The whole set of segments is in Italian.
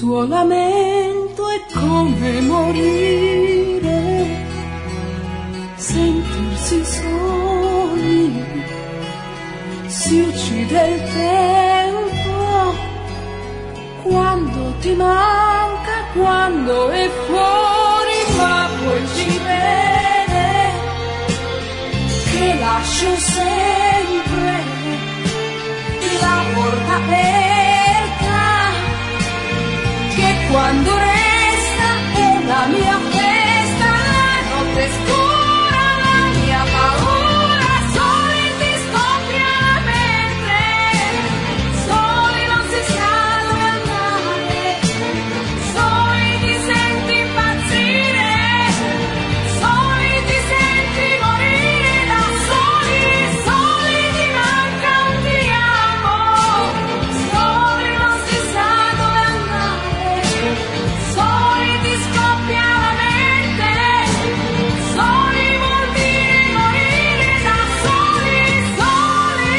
suo lamento è come morire, sentirsi soli, si uccide il tempo quando ti manca, quando è fuori, ma poi ci crede che lascio sempre la porta aperta, che quando resta è la mia festa, la notte scura, la mia paura, soli ti scoppia la mente, soli non si sa dove andare, soli ti senti impazzire, soli ti senti morire da soli, soli ti manca un ti amo, soli non si sa dove andare, soli ti scoppia la mente, soli vuol dire morire da soli, soli,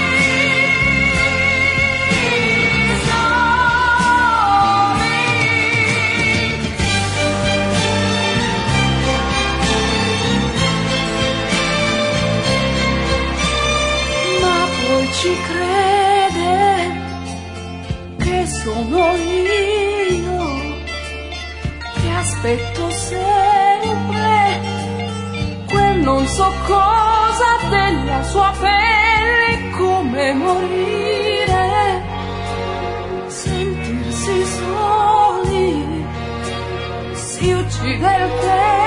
ma poi ci crede che sono io che aspetto sempre quel non so cosa della sua pelle, come morire, sentirsi soli, si uccide il tempo